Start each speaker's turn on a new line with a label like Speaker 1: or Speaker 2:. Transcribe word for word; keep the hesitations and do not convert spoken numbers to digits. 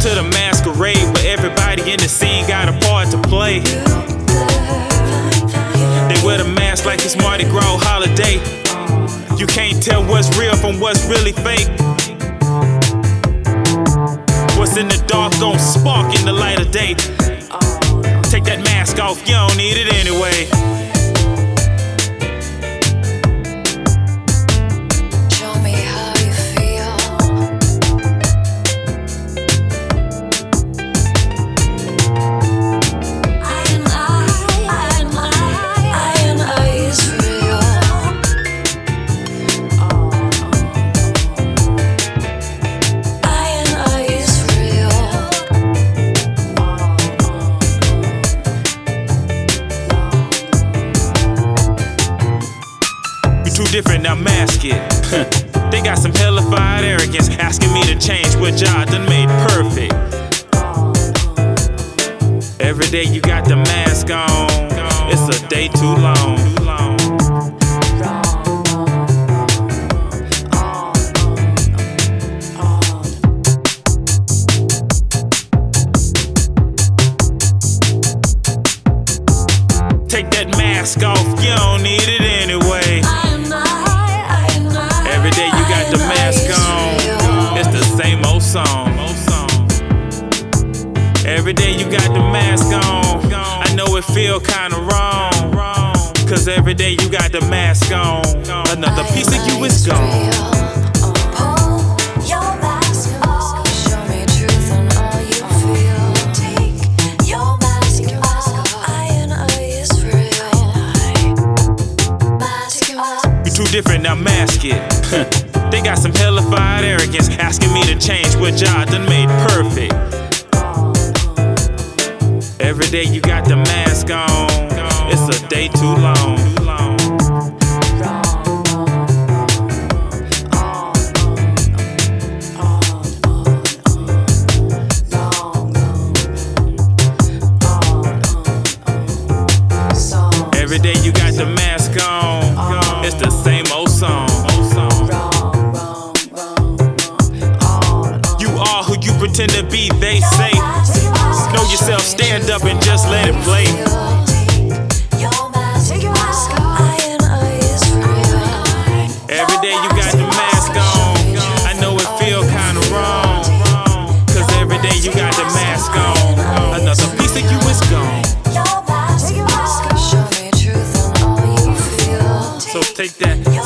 Speaker 1: to the masquerade where everybody in the scene got a part to play. They wear the mask like it's Mardi Gras holiday. You can't tell what's real from what's really fake. What's in the dark gon' spark in the light of day. Take that mask off, you don't need it anyway. Too different, now mask it. They got some hellified arrogance, asking me to change what y'all done made perfect. Every day you got the mask on, it's a day too long. Take that mask off, you don't need it anyway. Every day you got the mask on, it's the same old song. Every day you got the mask on, I know it feel kinda wrong, cause every day you got the mask on, another piece of you is gone. Too different, now mask it. They got some hellified arrogance, asking me to change what y'all done made perfect. Every day you got the mask on, it's a day too long. Every day you got the mask on, it's the same old song. You are who you pretend to be, they say. Know yourself, stand up and just let it play. Every day you got the mask on, I know it feel kinda wrong, cause every day you got the mask on, another piece of you is gone. So take that